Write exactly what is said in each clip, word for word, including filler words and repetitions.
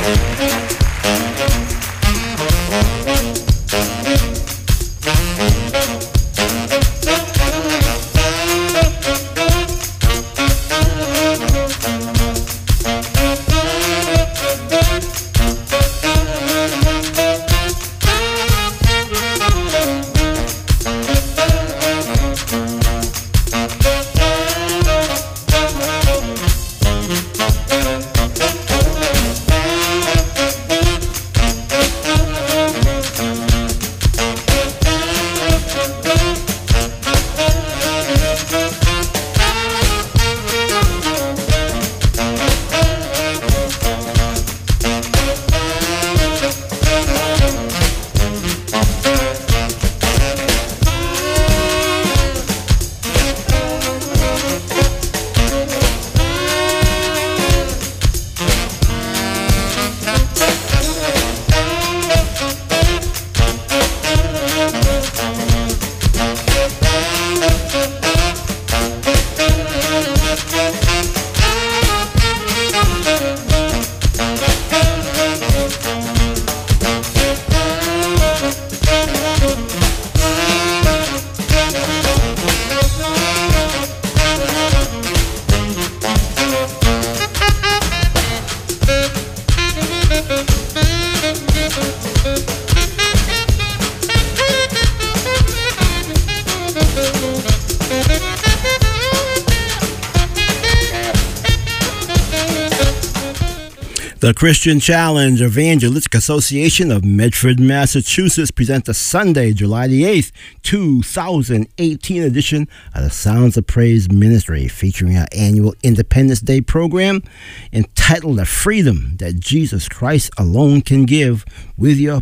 The Christian Challenge Evangelistic Association of Medford, Massachusetts presents the Sunday, July the eighth, two thousand eighteen edition of the Sounds of Praise Ministry, featuring our annual Independence Day program entitled The Freedom That Jesus Christ Alone Can Give, with your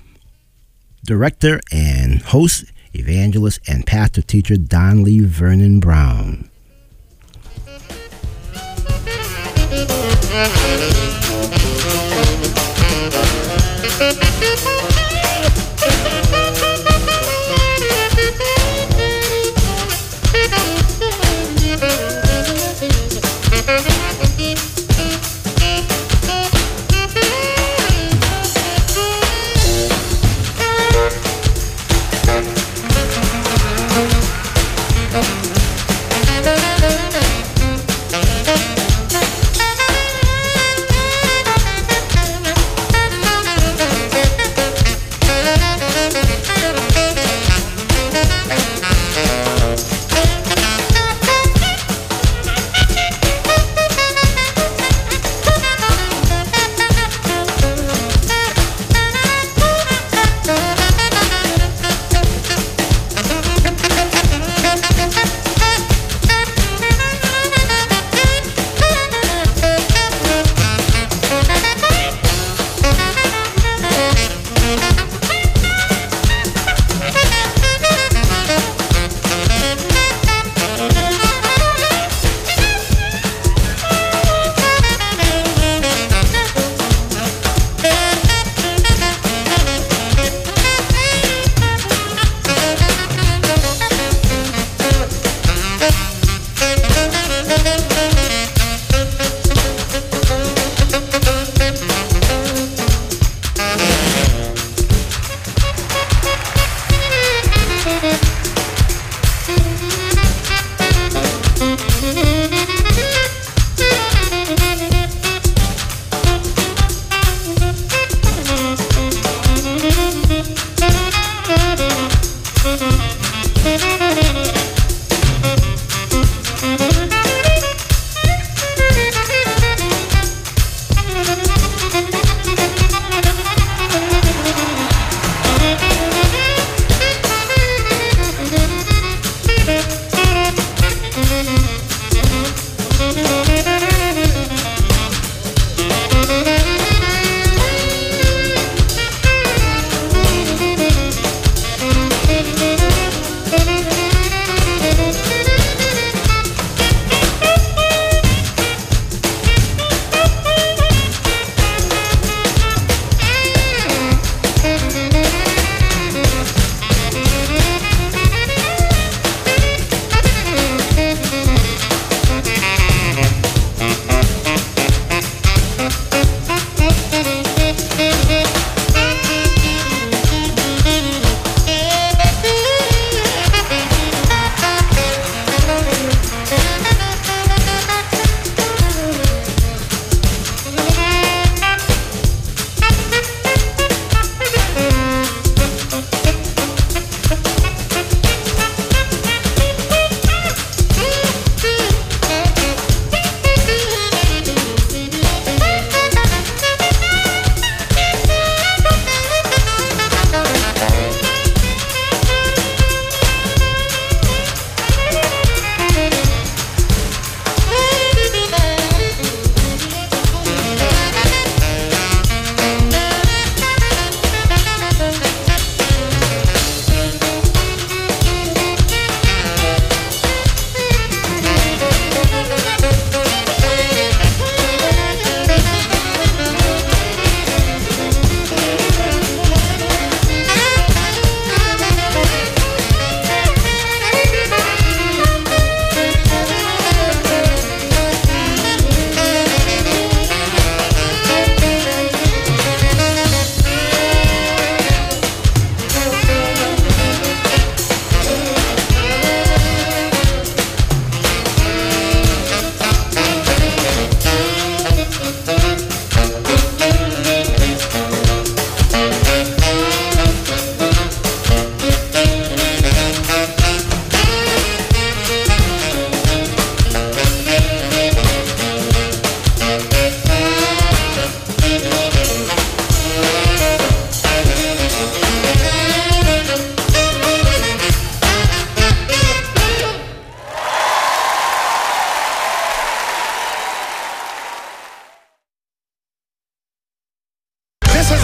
director and host, evangelist, and pastor teacher, Don Lee Vernon Brown.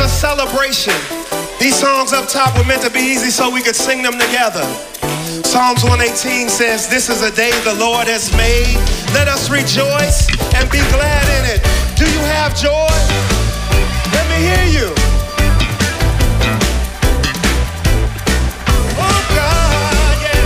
a celebration. These songs up top were meant to be easy so we could sing them together. Psalms one eighteen says, this is a day the Lord has made. Let us rejoice and be glad in it. Do you have joy? Let me hear you. Oh God, yeah.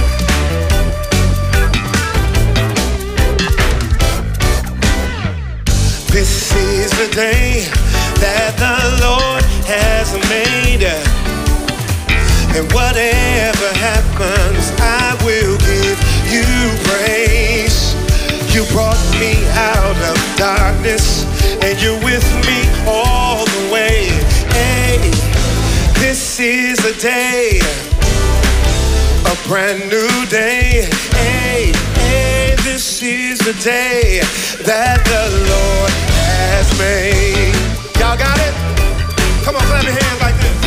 This is the day that the Lord has made, and whatever happens, I will give you praise. You brought me out of darkness, and you're with me all the way. Hey, this is a day, a brand new day. Hey, hey, this is the day that the Lord has made. Y'all got it? Come on, clap your hands like this.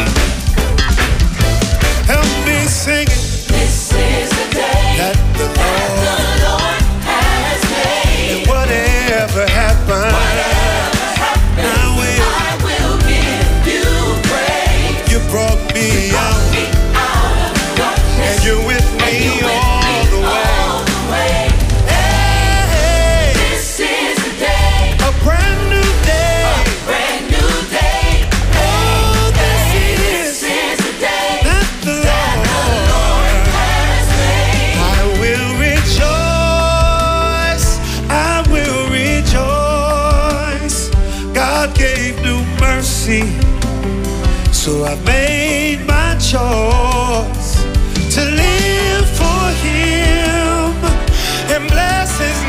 Help me sing it. This is the day that the Lord, that the Lord has made. And whatever happens, whatever happens, I will, I will give you praise. You brought me, you brought out, me out of darkness, and you're with me, you're with all, me the all the way. Hey, hey, this is the day, a brand new day, a brand new day. Oh, this hey, is, this is the day that the that the Lord has made. I will rejoice, I will rejoice. God gave new mercy, so I made my choice to live for Him and bless His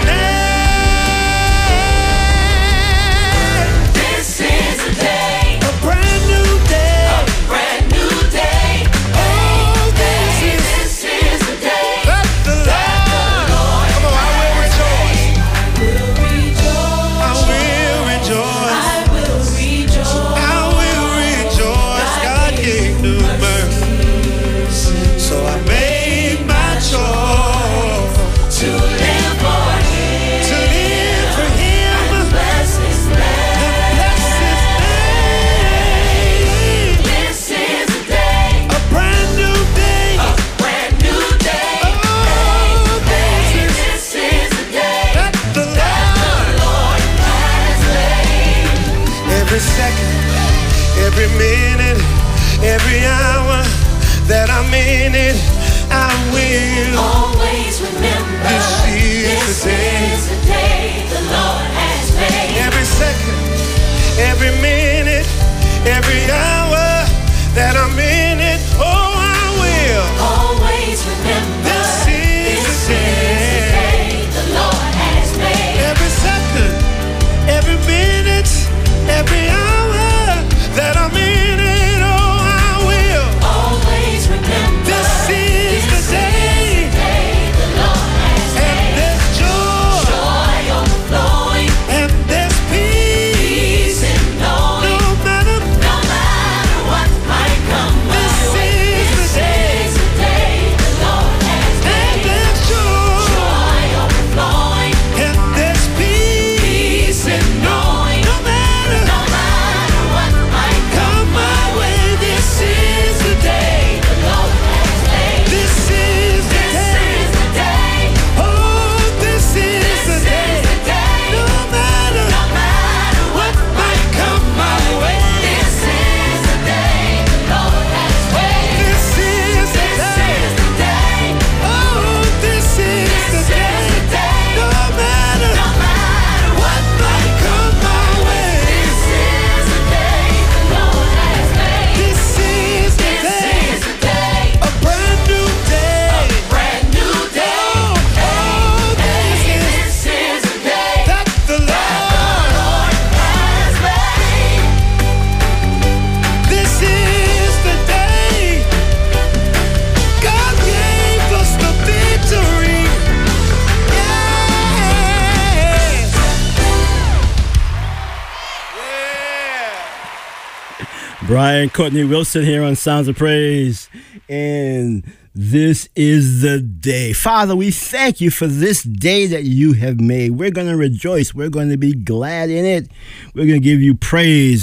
name. This is the day, A brand new day, a brand new day. oh, this Hey, is this is the day that the that the Lord. Lord Come on, I will rejoice. will rejoice. I will rejoice. I will rejoice. I will rejoice. God gave new mercy, so I made my choice To live for Him, to live for Him bless His and name. bless His name. This is the day, A brand new day. a brand new day. Oh, Hey, this is this is the day that the that the Lord. Lord has made. Every second, every minute, every hour that I'm in it, I will. Always remember, This is this the day. is the day the Lord has made. Every second, every minute, every hour that I'm in it, oh, I will. Always remember, This is this the is the day. day the Lord has made. Every second, every minute, every hour that I'm in it, oh, I will. Always remember, This is the this day. is the day the Lord has And made. there's joy, Joy overflowing, and there's peace, peace in knowing, no matter. no matter what might come my This way. is the This day. is the day the Lord has And made. there's joy, Joy overflowing, and there's peace, peace in knowing, no matter. no matter what might come my way. This is the day the Lord has made. This is the This day. is the day. Oh, this is This the is day. the day. No matter No matter what might come my way. This is the day the Lord has made. this is the This day. is the day. Oh, this is This the is day. the day. No matter No matter what might come my way. This is the day the Lord has made. This is the This day. is the day, A brand new day. a brand new day. Oh, oh, Hey, this is this is the day that the the Lord. Lord has made. This is the day God gave us the victory. Yes. Yeah. Brian Courtney Wilson here on Sounds of Praise. And this is the day. Father, we thank you for this day that you have made. We're going to rejoice. We're going to be glad in it. We're going to give you praise.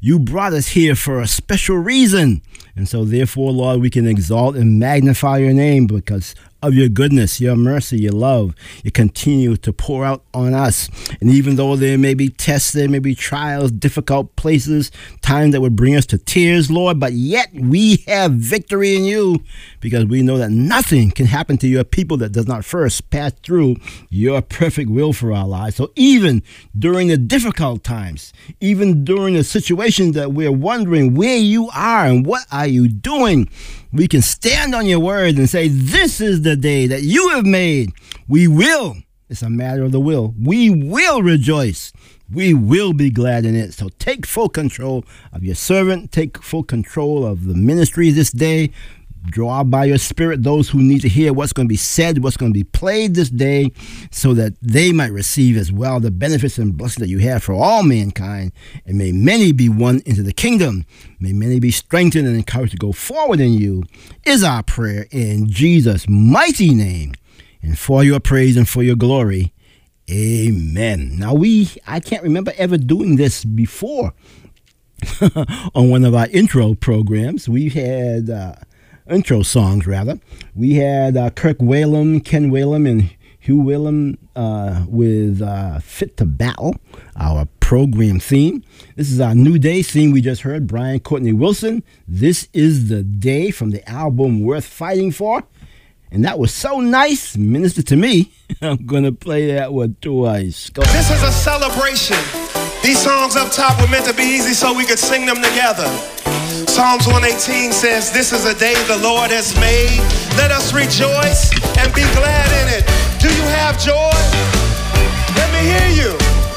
You brought us here for a special reason. And so, therefore, Lord, we can exalt and magnify your name because of your goodness, your mercy, your love. You continue to pour out on us. And even though there may be tests, there may be trials, difficult places, times that would bring us to tears, Lord, but yet we have victory in you because we know that nothing can happen to your people that does not first pass through your perfect will for our lives. So even during the difficult times, even during the situations that we're wondering where you are and what are you doing, we can stand on your word and say, this is the day that you have made. We will. It's a matter of the will. We will rejoice. We will be glad in it. So take full control of your servant. Take full control of the ministry this day. Draw by your spirit those who need to hear what's going to be said, what's going to be played this day, so that they might receive as well the benefits and blessings that you have for all mankind. And may many be won into the kingdom. May many be strengthened and encouraged to go forward in you, is our prayer in Jesus' mighty name. And for your praise and for your glory, amen. Now we, I can't remember ever doing this before on one of our intro programs. We had... Uh, intro songs, rather. We had uh, Kirk Whalum, Ken Whalum, and Hugh Whalum uh, with uh, Fit to Battle, our program theme. This is our New Day theme we just heard, Brian Courtney Wilson. This is the day from the album Worth Fighting For. And that was so nice, ministered to me. I'm going to play that one twice. Go. This is a celebration. These songs up top were meant to be easy so we could sing them together. Psalms one eighteen says, this is a day the Lord has made. Let us rejoice and be glad in it. Do you have joy? Let me hear you.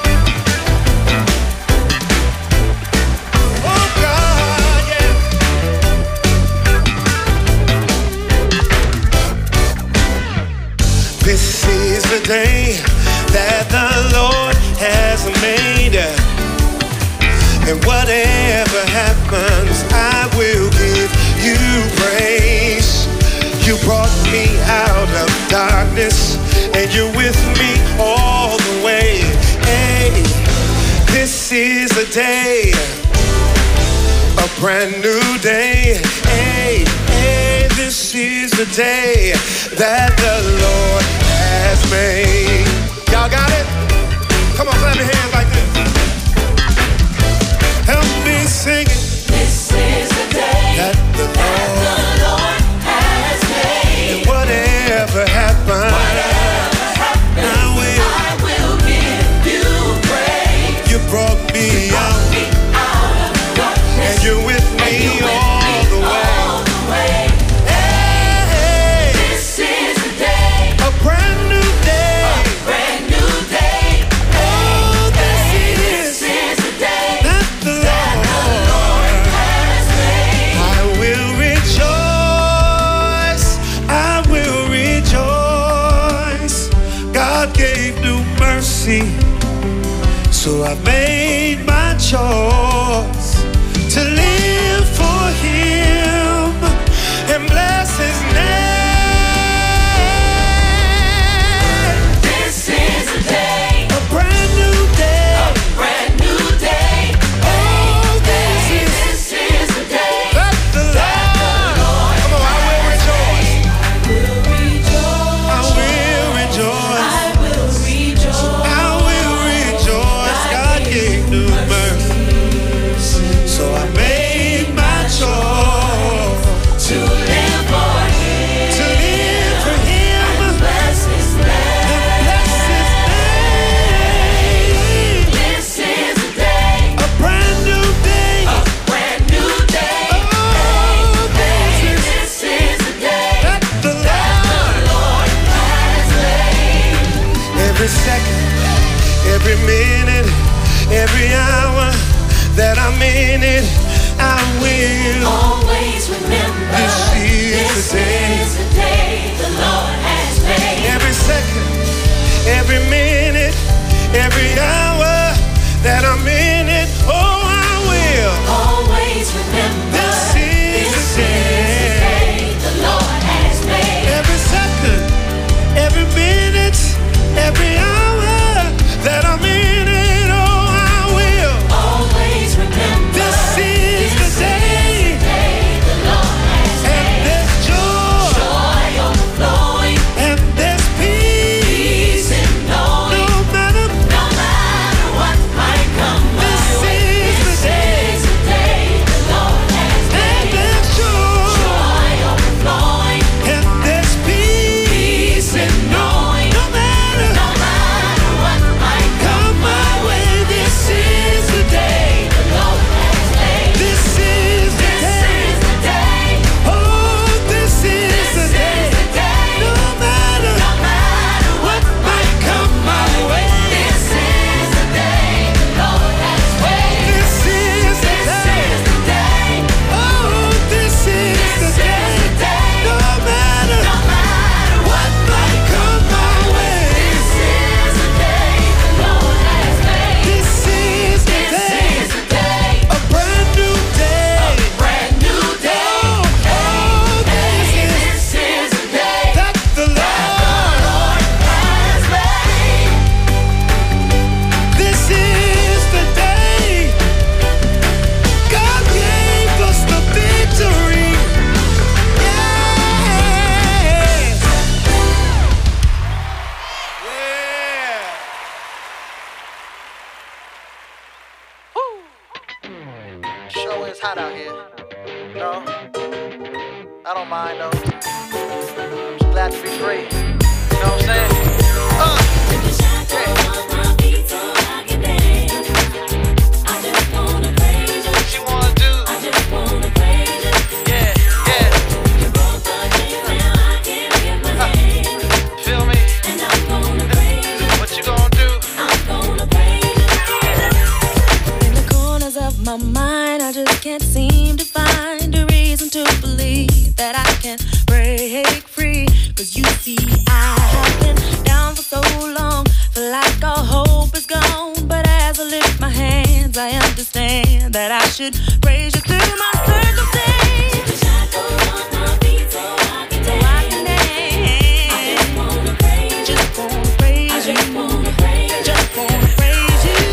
Oh God, yeah. This is the day that the Lord has made. And whatever happens, I will give you praise. You brought me out of darkness, and you're with me all the way. Hey, this is a day, a brand new day. Hey, hey, this is the day that the Lord has made. Y'all got it? Come on, clap your hands like this. Help me sing it. This is the day that the that Lord, the Lord has made. and whatever happens, Whatever happens, I will, I will give you praise. you brought me out, Me out of darkness, and you're with and me you're with all me the way. all the way. Hey, hey, This is the day, a brand new day. a brand new day. Oh, this This is is the day that the that the Lord has made. I will rejoice, I will rejoice. God gave new mercy, so I made my choice to live for Him and bless His name. This is the day, A brand new day. a brand new day. Oh, this is This is the day that the Lord. Come on, I will rejoice. I will rejoice. I will rejoice. I will rejoice. I will rejoice. God gave new mercy, so I made my choice To live for Him, to live for Him and bless His and name. bless His name. This is the day, A brand new day. a brand new day. Oh, this is This is the day that the Lord. Lord has made. Every second, every minute, every hour that I'm in it, I will. Always remember, This is this the day. is the day the Lord has made. Every second, every minute, every hour that I'm in it, oh, I will. Always remember, This is this the is the day. day the Lord has made. Every second, every minute, every hour that I'm in it, oh, I will. Always remember, This sure is hot out here. No, I don't mind though. I'm just glad to be free. You know what I'm saying? Uh, yeah. My mind, I just can't seem to find a reason to believe that I can break free. Cause you see, I have been down for so long, feel like all hope is gone. But as I lift my hands, I understand that I should praise you through my circumstance. Take the shackles off my feet so I can dance. So I can dance. I just wanna praise you. Just wanna praise you. I just wanna praise you. Just wanna praise you.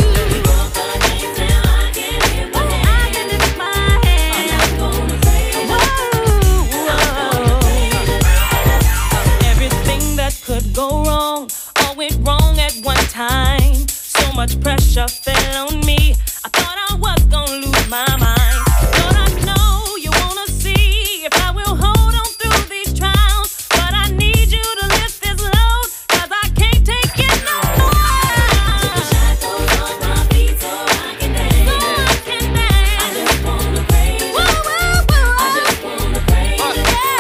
Go wrong, all went wrong at one time. So much pressure fell on me. I thought I was gonna lose my mind. Lord, I know you wanna see if I will hold on through these trials. But I need you to lift this load, cause I can't take it no more. Take the shackles off my feet so I can dance. So I can dance. I just wanna praise you. Woo, woo, woo. I just wanna praise you. Yeah.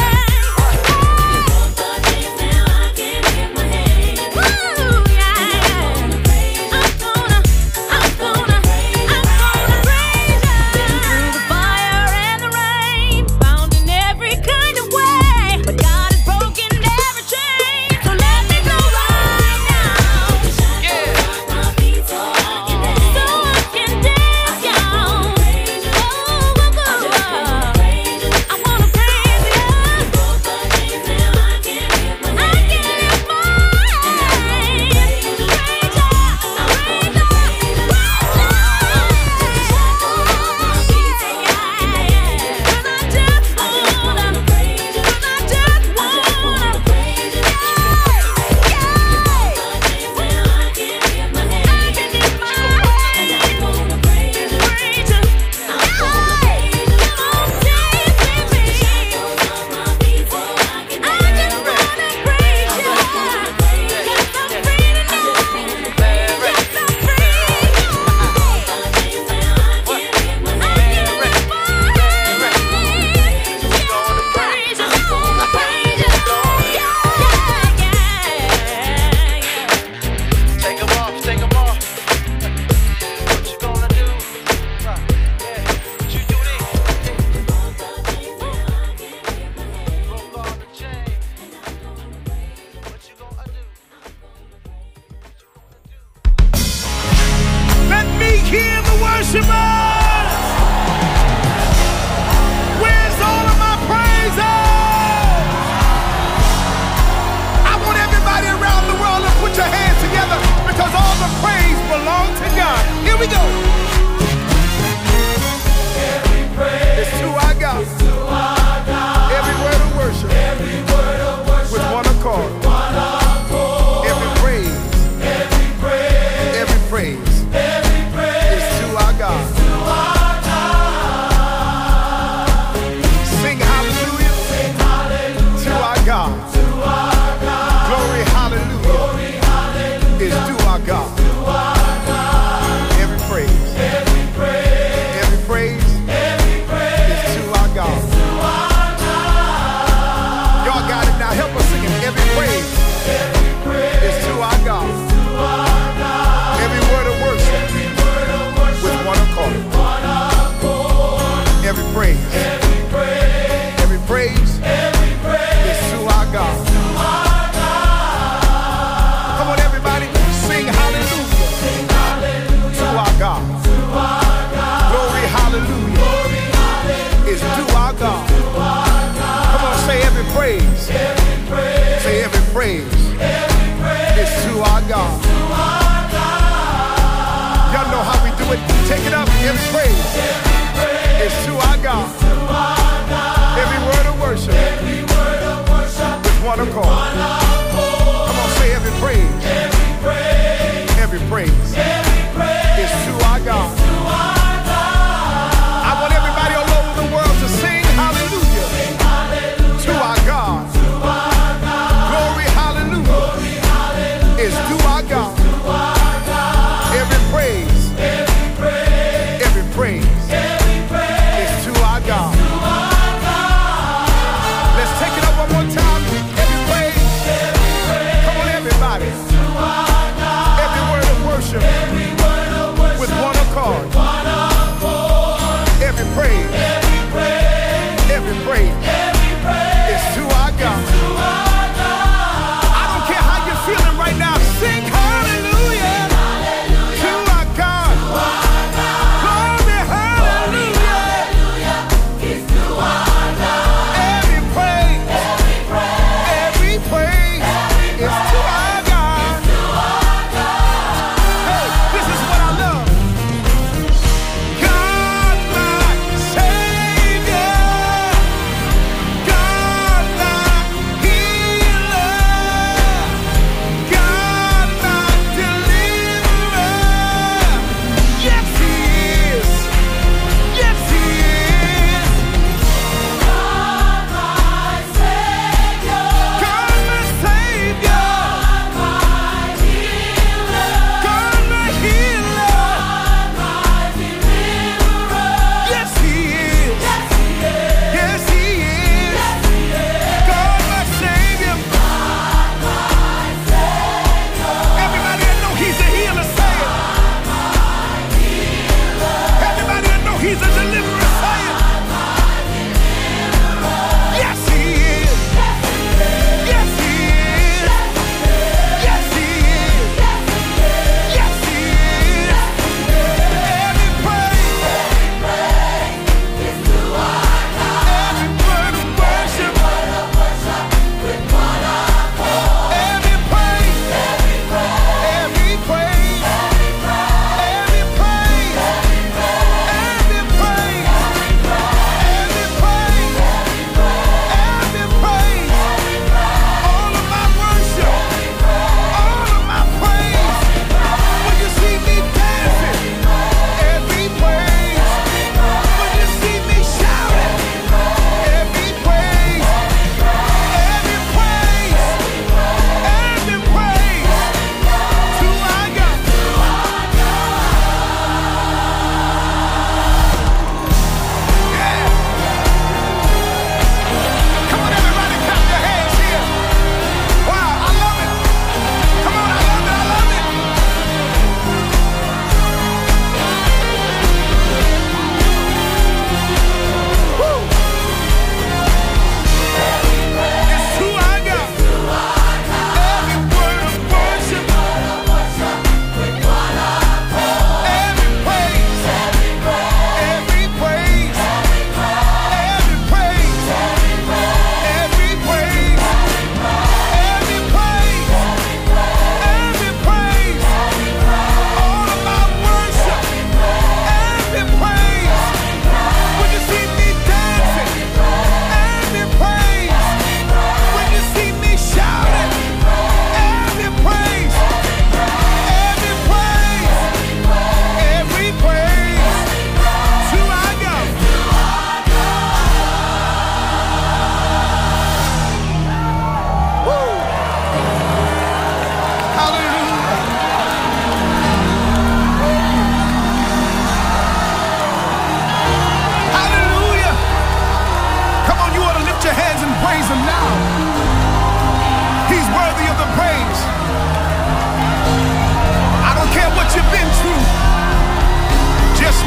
Take it up, every praise is to our God. Every word of worship with one accord. Come on, say every praise. Every praise is to our God. I want every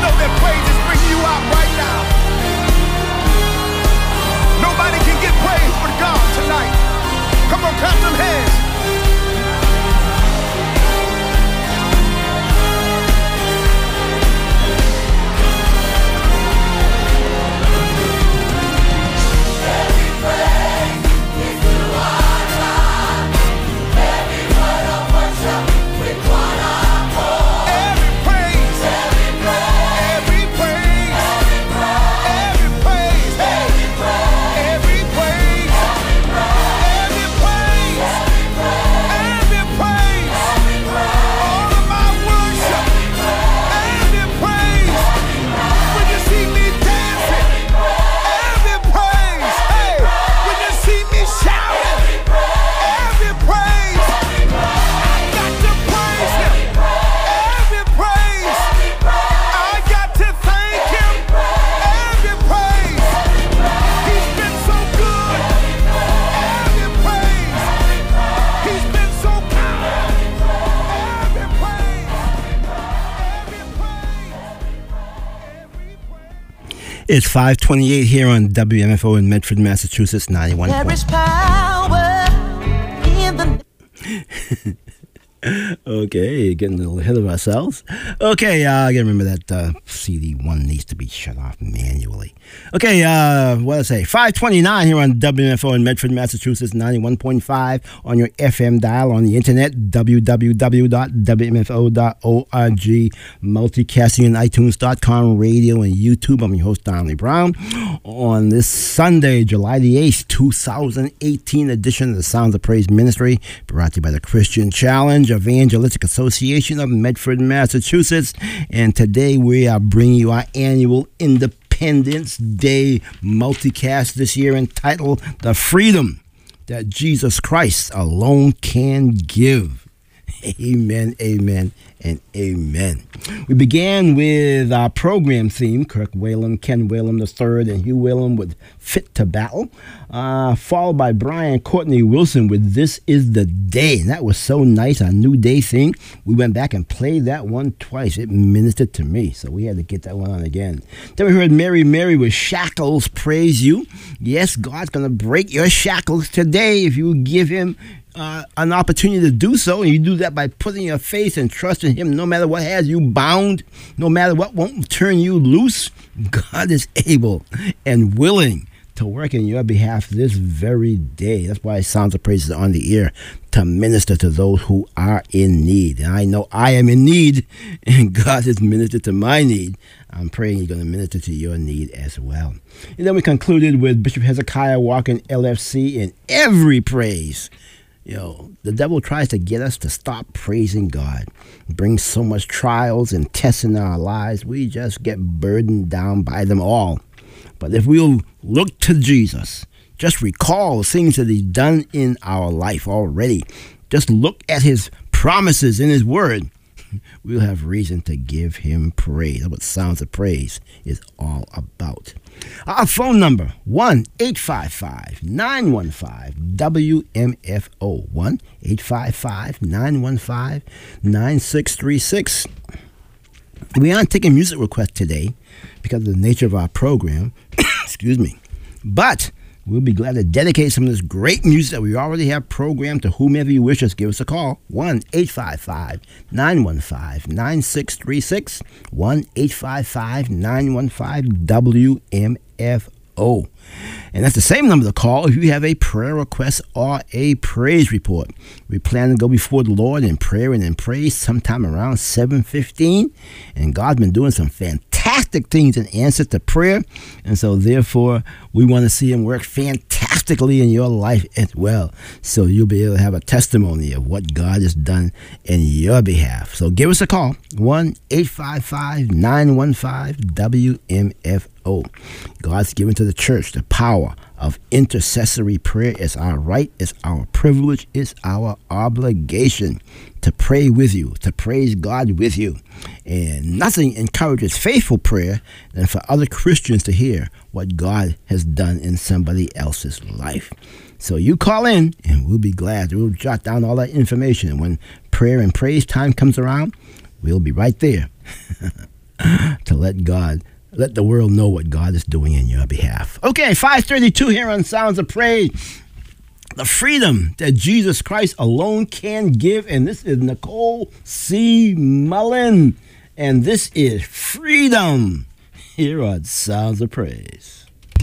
know that praise is bringing you out right now? Nobody can get praise but God tonight. Come on, clap them hands. It's five twenty-eight here on W M F O in Medford, Massachusetts, ninety-one. There is power in the... Okay, getting a little ahead of ourselves. Okay, uh, I gotta remember that uh, C D one needs to be shut off manually. Okay, uh, what did I say? five twenty-nine here on W M F O in Medford, Massachusetts, ninety-one point five on your F M dial, on the internet, w w w dot w m f o dot org, multicasting and iTunes dot com, radio and YouTube. I'm your host, Donley Brown. On this Sunday, July the eighth, two thousand eighteen edition of the Sounds of Praise Ministry, brought to you by the Christian Challenge Evangelistic Association of Medford, Massachusetts. And today we are bringing you our annual Independence Day multicast this year, entitled The Freedom That Jesus Christ Alone Can Give. Amen, amen, and amen. We began with our program theme, Kirk Whalum, Ken Whalum the third, and Hugh Whalum with Fit to Battle, uh, followed by Brian Courtney Wilson with This Is the Day. And that was so nice, our New Day thing. We went back and played that one twice. It ministered to me, so we had to get that one on again. Then we heard Mary Mary with Shackles Praise You. Yes, God's going to break your shackles today if you give him Uh, an opportunity to do so, and you do that by putting your faith and trust in him. No matter what has you bound, no matter what won't turn you loose, God is able and willing to work in your behalf this very day. That's why Sounds of Praise is on the air, to minister to those who are in need. And I know I am in need, and God has ministered to my need. I'm praying he's going to minister to your need as well. And then we concluded with Bishop Hezekiah Walker, L F C, in Every Praise. You know, the devil tries to get us to stop praising God. It brings so much trials and tests in our lives, we just get burdened down by them all. But if we'll look to Jesus, just recall the things that he's done in our life already, just look at his promises in his word, we'll have reason to give him praise. That's what Sounds of Praise is all about. Our phone number, one eight five five, nine one five, W M F O, one eight five five, nine one five, nine six three six. We aren't taking music requests today because of the nature of our program. Excuse me. But we'll be glad to dedicate some of this great music that we already have programmed to whomever you wish. Just give us a call, one eight five five, nine one five, nine six three six, one eight five five, nine one five, W M F O. And that's the same number to call if you have a prayer request or a praise report. We plan to go before the Lord in prayer and in praise sometime around seven fifteen. And God's been doing some fantastic things in answer to prayer. And so therefore, we want to see him work fantastically in your life as well. So you'll be able to have a testimony of what God has done in your behalf. So give us a call, one eight five five, nine one five, W M F O. God's given to the church the power of intercessory prayer. It's our right, it's our privilege, it's our obligation to pray with you, to praise God with you. And nothing encourages faithful prayer than for other Christians to hear what God has done in somebody else's life. So you call in and we'll be glad. We'll jot down all that information. And when prayer and praise time comes around, we'll be right there. to let God, let the world know what God is doing in your behalf. Okay, five thirty-two here on Sounds of Praise. The freedom that Jesus Christ alone can give. And this is Nicole C. Mullen. And this is Freedom here on Sounds of Praise.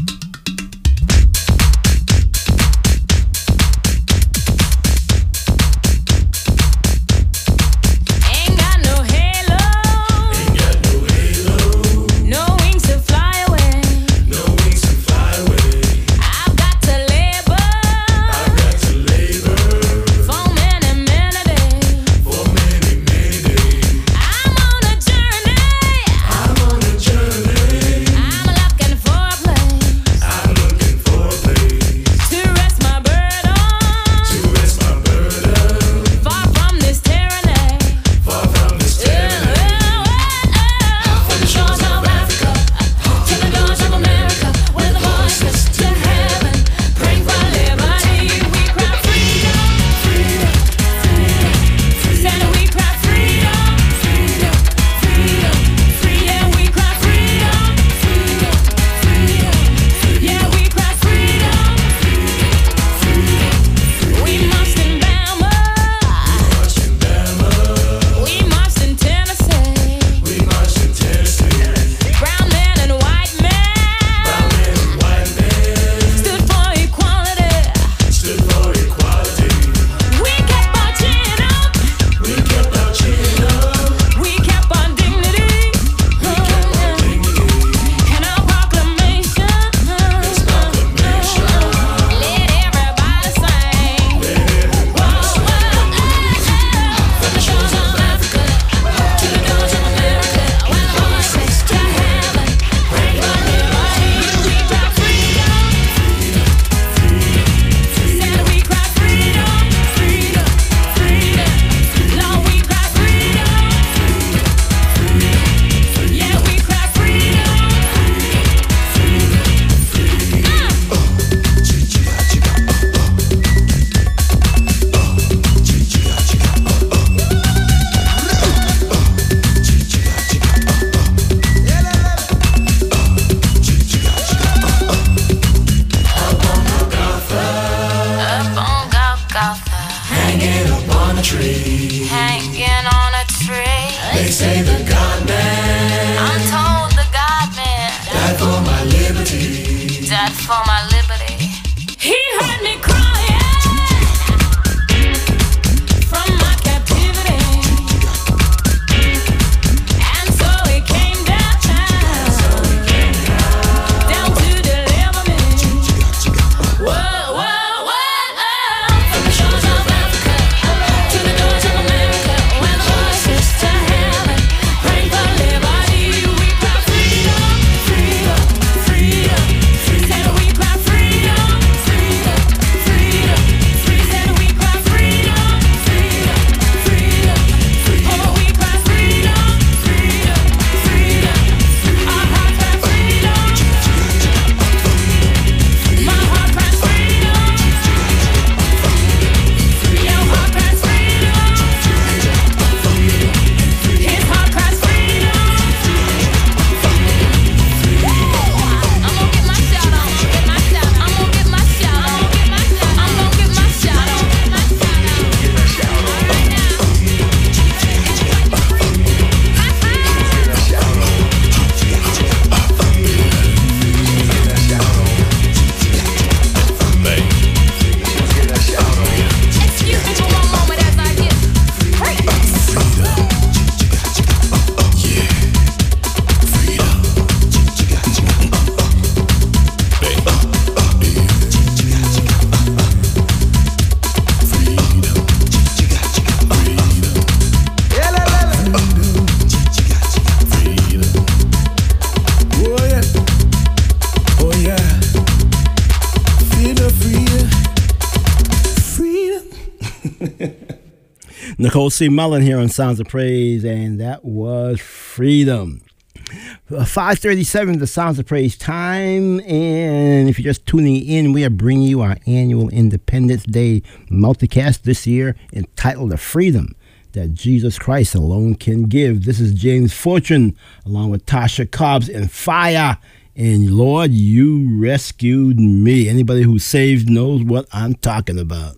Nicole C. Mullen here on Sounds of Praise, and that was Freedom. five thirty-seven, the Sounds of Praise time, and if you're just tuning in, we are bringing you our annual Independence Day multicast this year entitled The Freedom that Jesus Christ alone can give. This is James Fortune along with Tasha Cobbs and Fire. And Lord, you rescued me. Anybody who's saved knows what I'm talking about.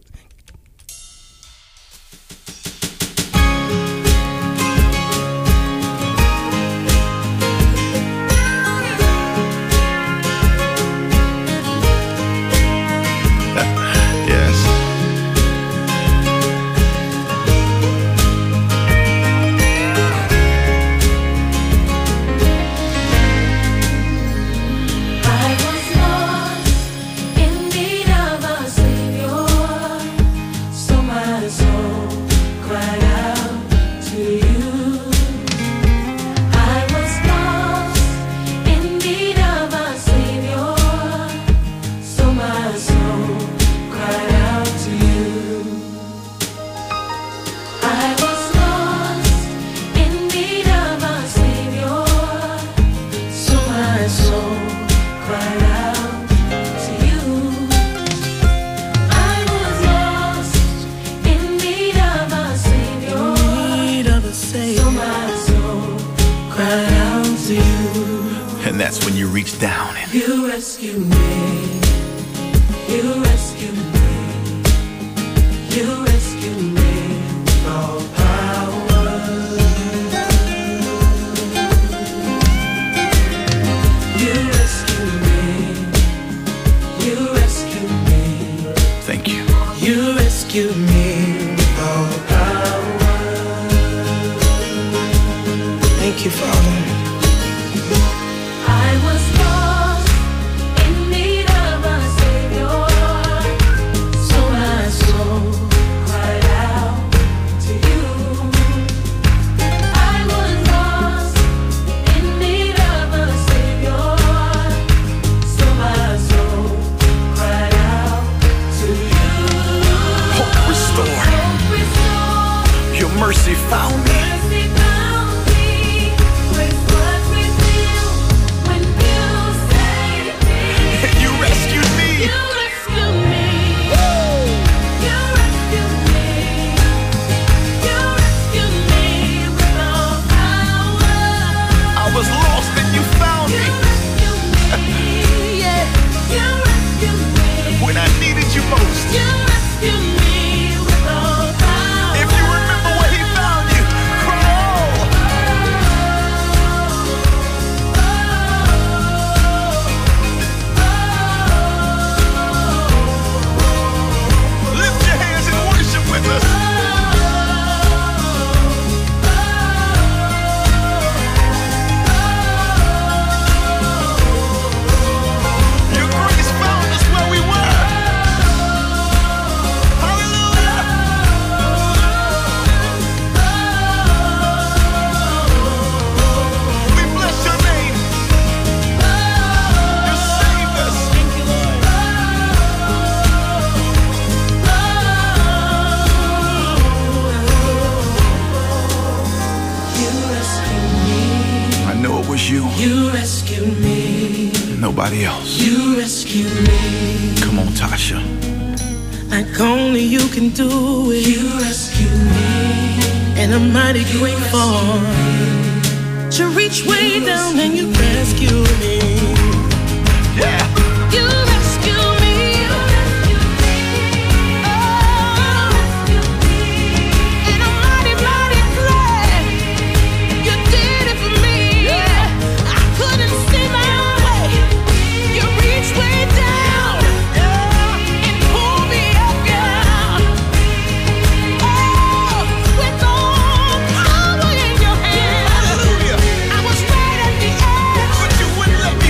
Put you in love.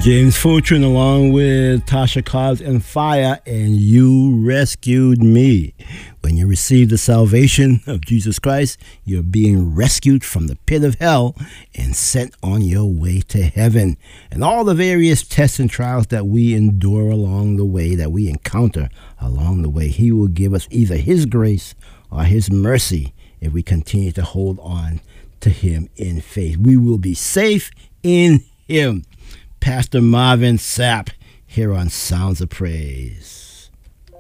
James Fortune along with Tasha Cobbs and Fire, and You Rescued Me. When you receive the salvation of Jesus Christ, you're being rescued from the pit of hell and sent on your way to heaven. And all the various tests and trials that we endure along the way, that we encounter along the way, He will give us either His grace or His mercy if we continue to hold on to Him in faith. We will be safe in Him. Pastor Marvin Sapp here on Sounds of Praise.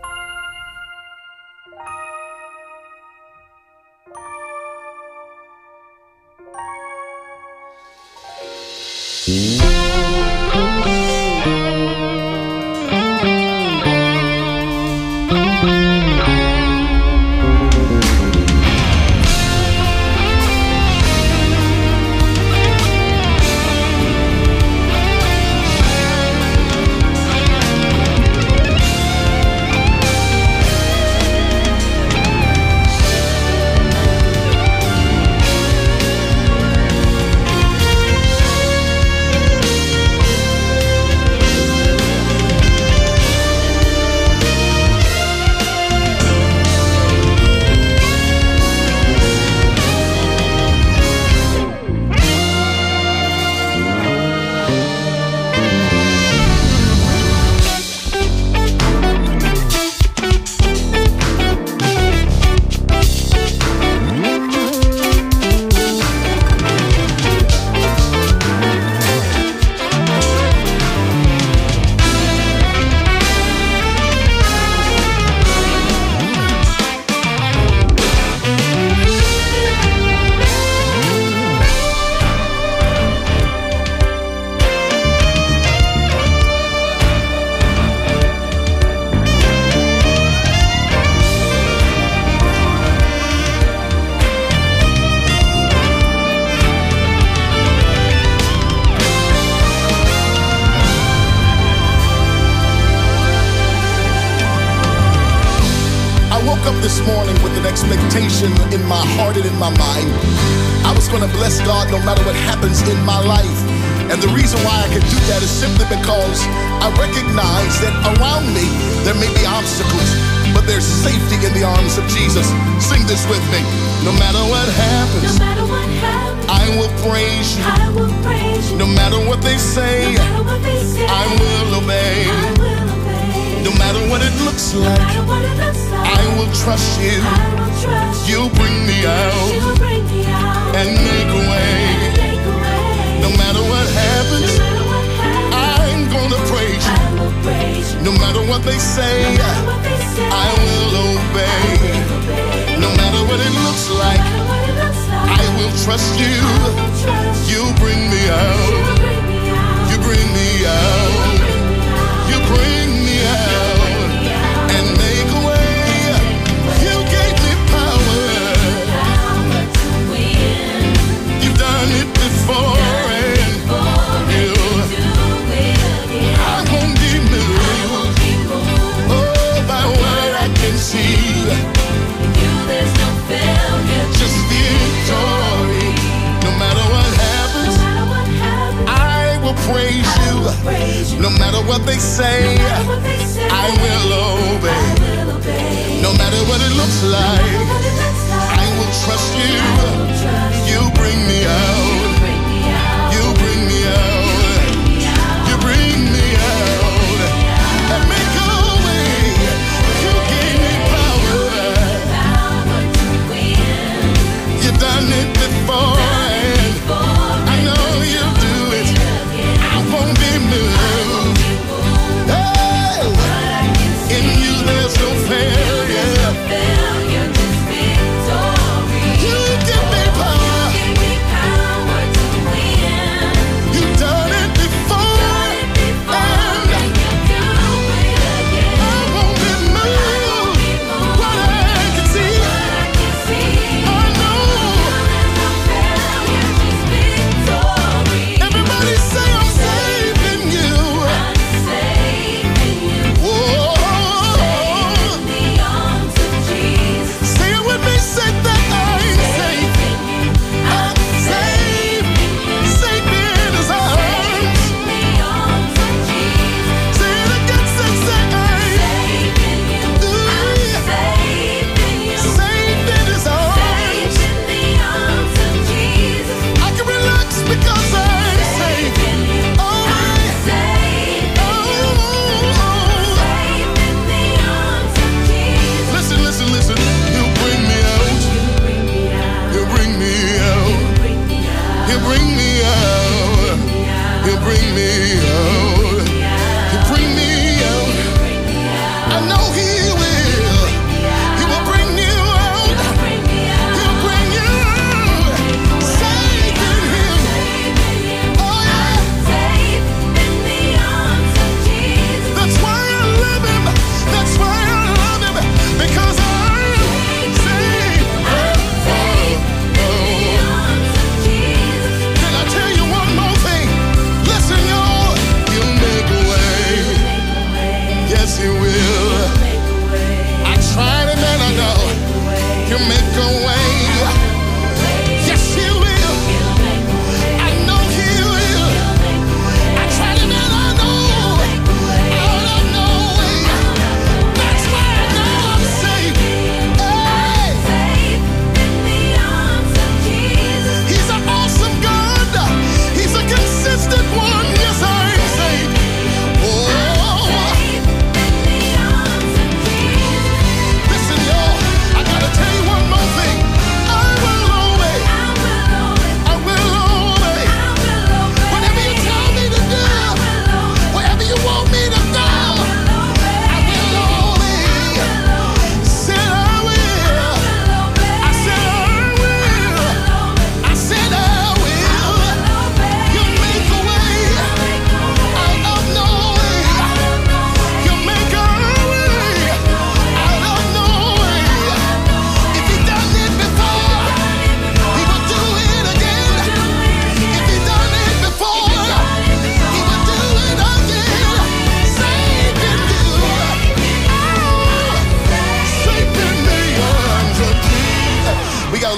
This morning with an expectation in my heart and in my mind. I was going to bless God no matter what happens in my life. And the reason why I can do that is simply because I recognize that around me there may be obstacles, but there's safety in the arms of Jesus. Sing this with me. No matter what happens, No matter what happens, I will praise you. I will praise you. No matter what they say, No matter what they say, I will obey. I will obey. No matter what it looks No like, matter what it looks like, I will trust you. I will trust you. You'll bring me out You will bring me out and make a way. and make a way. No matter what No happens, matter what happens, I'm gonna praise you. I will praise you. No matter what they say, No matter what they say, I will obey. I will obey. No matter what it looks No like, matter what it looks like, I will trust you. I will trust you. You bring me You out. will bring me out. You bring me out. You bring me out and make a way. You gave me power. Power to win. You've done it before, and you, I won't be moved. Oh, by what I can see, just victory. No matter what happens, I will praise you. No matter what they say, I will obey. No matter what it looks like, I will trust you. You bring me out. You bring me out. You bring me out and make a way. You gave me power. You've done it before, and I know you'll do it. I won't be moved. Hey, in you there's no failure.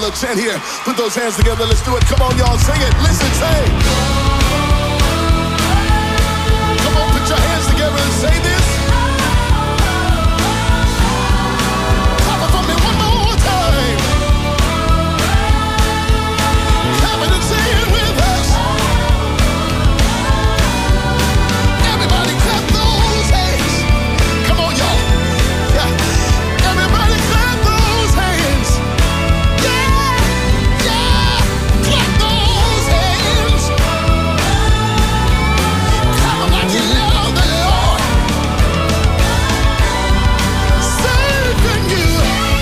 little chant here. Put those hands together, let's do it. Come on, y'all, sing it. Listen, say. Come on, put your hands together and say this. Clap it for me one more time. Clap it and say it with us. Everybody clap those hands. Come on, y'all. Yeah. Everybody clap those hands. Yeah, yeah. Clap those hands. Clap them like you love the Lord. Saving you.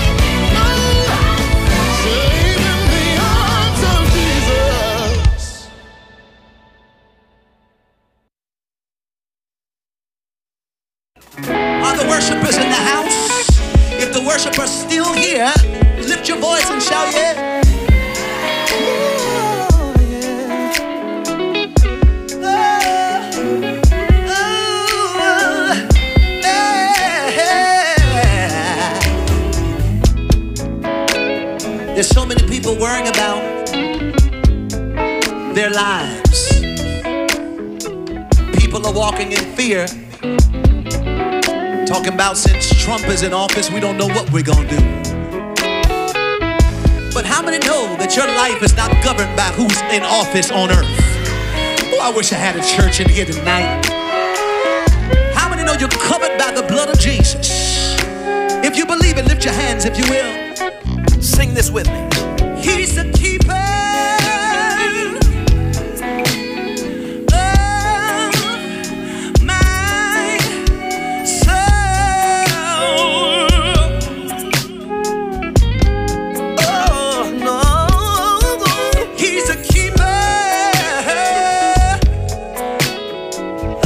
Oh, saving the arms of Jesus. Are the worshipers in the house? If the worshipers still here, lift your voice and shout, yeah. There's so many people worrying about their lives. People are walking in fear, talking about since Trump is in office, we don't know what we're gonna do. But how many know that your life is not governed by who's in office on earth? Oh, I wish I had a church in here tonight. How many know you're covered by the blood of Jesus? If you believe it, lift your hands if you will. Sing this with me. He's the keeper of my soul. Oh, no. He's the keeper of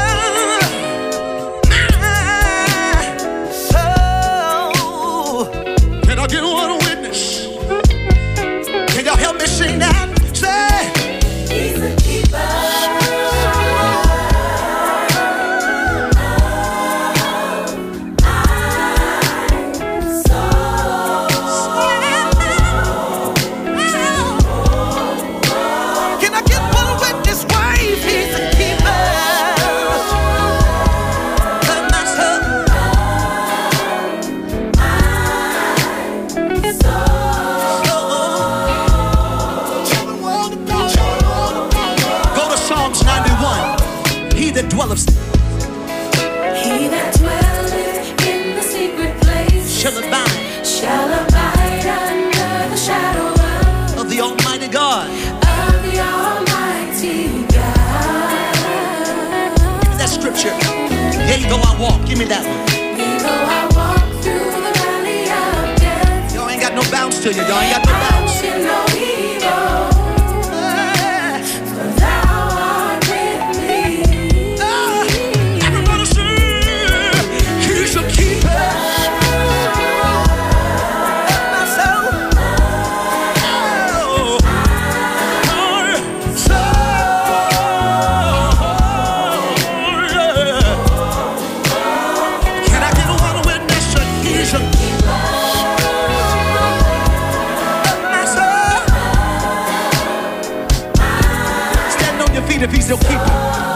my soul. Can I get one witness? Can y'all help me sing that? Say, he's a keeper Can I get one witness? Wife, he's a keeper of my soul. Go to Psalms ninety-one. He that dwelleth He that dwelleth in the secret place shall abide shall abide under the shadow of, of the Almighty God. of the Almighty God. Give me that scripture. Yea, though I walk. Give me that one. Yea, though I walk through the valley of death, Y'all ain't got no bounce to you. Y'all ain't got no I bounce. will fear no evil, for thou art with me. Everybody sing. He's a keeper of my soul. Oh, my soul. Yeah. Can I get one witness? He's a keeper of my soul. Stand on your feet if he's your keeper.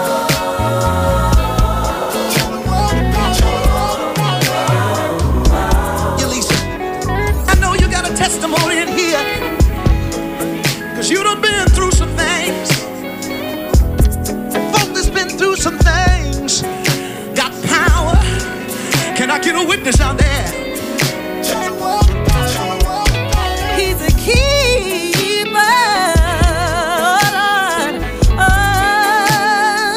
Elisa, I know you got a testimony in here, cause you done been through some things. Folk that's been through some things got power. Can I get a witness out there? He's a keeper. Oh,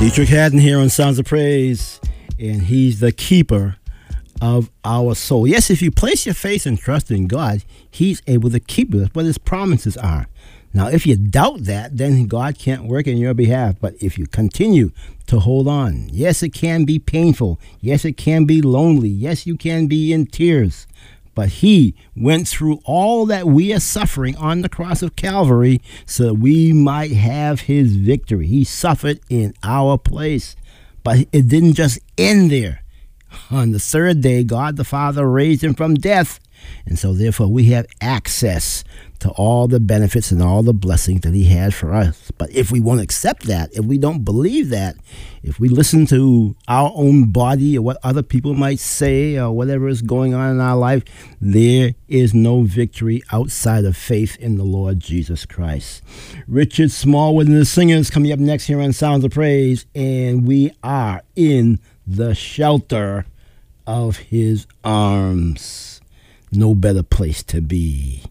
Dietrich Haddon here on Sounds of Praise, and he's the keeper of our soul. Yes, if you place your faith and trust in God, he's able to keep us, what his promises are. Now, if you doubt that, then God can't work in your behalf. But if you continue to hold on, yes, it can be painful. Yes, it can be lonely. Yes, you can be in tears. But he went through all that we are suffering on the cross of Calvary so that we might have his victory. He suffered in our place. But it didn't just end there. On the third day, God the Father raised him from death. And so therefore we have access to all the benefits and all the blessings that he has for us. But if we won't accept that, if we don't believe that, if we listen to our own body or what other people might say or whatever is going on in our life, there is no victory outside of faith in the Lord Jesus Christ. Richard Smallwood and the Singers coming up next here on Sounds of Praise, and we are in the shelter of his arms. No better place to be.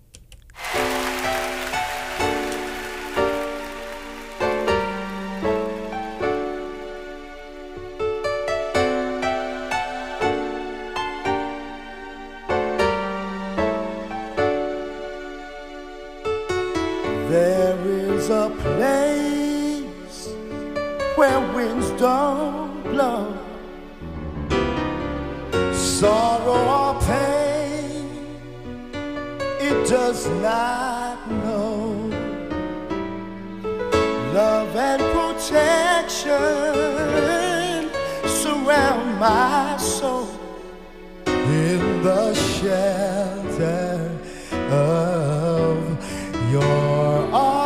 There is a place where winds don't blow, sorrow or pain it does not know. Love and protection surround my soul in the shelter of your arms.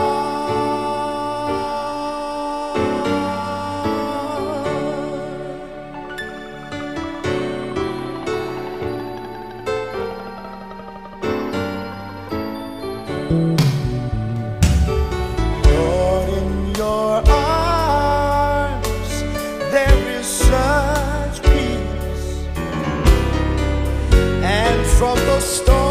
Lord, in your arms there is such peace, and from the storm